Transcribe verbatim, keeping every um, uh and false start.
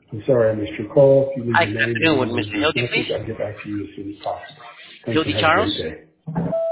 I'm sorry I missed your call. If you leave Hi, your good name afternoon and with number Mister and a brief Hildy, message, please. I'll get back to you as soon as possible. Thanks and Hildy have a Charles. great day.